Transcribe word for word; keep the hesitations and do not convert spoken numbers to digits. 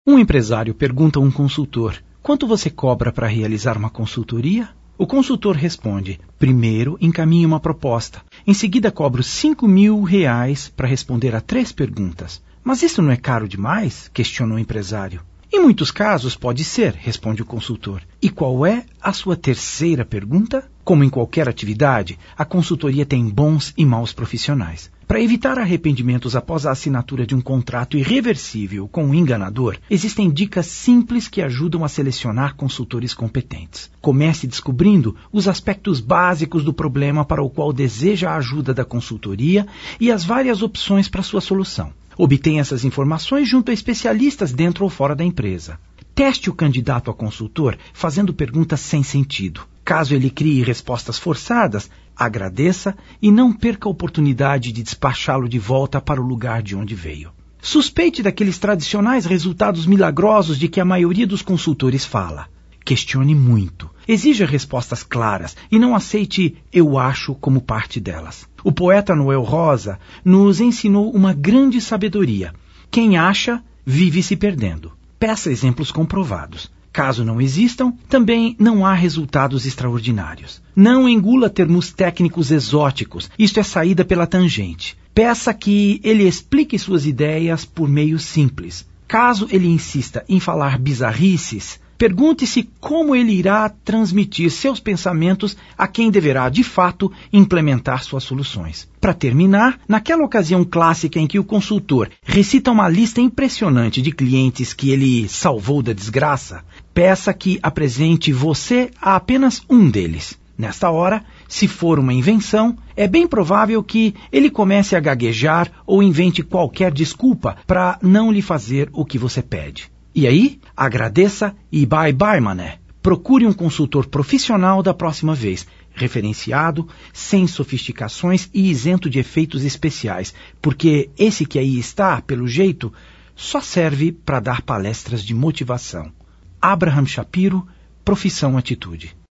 Um empresário pergunta a um consultor: quanto você cobra para realizar uma consultoria? O consultor responde: primeiro encaminhe uma proposta. Em seguida cobro cinco mil reais para responder a três perguntas. Mas isso não é caro demais? Questiona o empresário. Em muitos casos pode ser, responde o consultor. E qual é a sua terceira pergunta? Como em qualquer atividade, a consultoria tem bons e maus profissionais. Para evitar arrependimentos após a assinatura de um contrato irreversível com um enganador, existem dicas simples que ajudam a selecionar consultores competentes. Comece descobrindo os aspectos básicos do problema para o qual deseja a ajuda da consultoria e as várias opções para sua solução. Obtenha essas informações junto a especialistas dentro ou fora da empresa. Teste o candidato a consultor fazendo perguntas sem sentido. Caso ele crie respostas forçadas, agradeça e não perca a oportunidade de despachá-lo de volta para o lugar de onde veio. Suspeite daqueles tradicionais resultados milagrosos de que a maioria dos consultores fala. Questione muito. Exija respostas claras e não aceite "eu acho" como parte delas. O poeta Noel Rosa nos ensinou uma grande sabedoria. Quem acha, vive se perdendo. Peça exemplos comprovados. Caso não existam, também não há resultados extraordinários. Não engula termos técnicos exóticos, isto é saída pela tangente. Peça que ele explique suas ideias por meio simples. Caso ele insista em falar bizarrices, pergunte-se como ele irá transmitir seus pensamentos a quem deverá, de fato, implementar suas soluções. Para terminar, naquela ocasião clássica em que o consultor recita uma lista impressionante de clientes que ele salvou da desgraça, peça que apresente você a apenas um deles. Nesta hora, se for uma invenção, é bem provável que ele comece a gaguejar ou invente qualquer desculpa para não lhe fazer o que você pede. E aí, agradeça e bye bye, mané. Procure um consultor profissional da próxima vez, referenciado, sem sofisticações e isento de efeitos especiais, porque esse que aí está, pelo jeito, só serve para dar palestras de motivação. Abraham Shapiro, Profissão Atitude.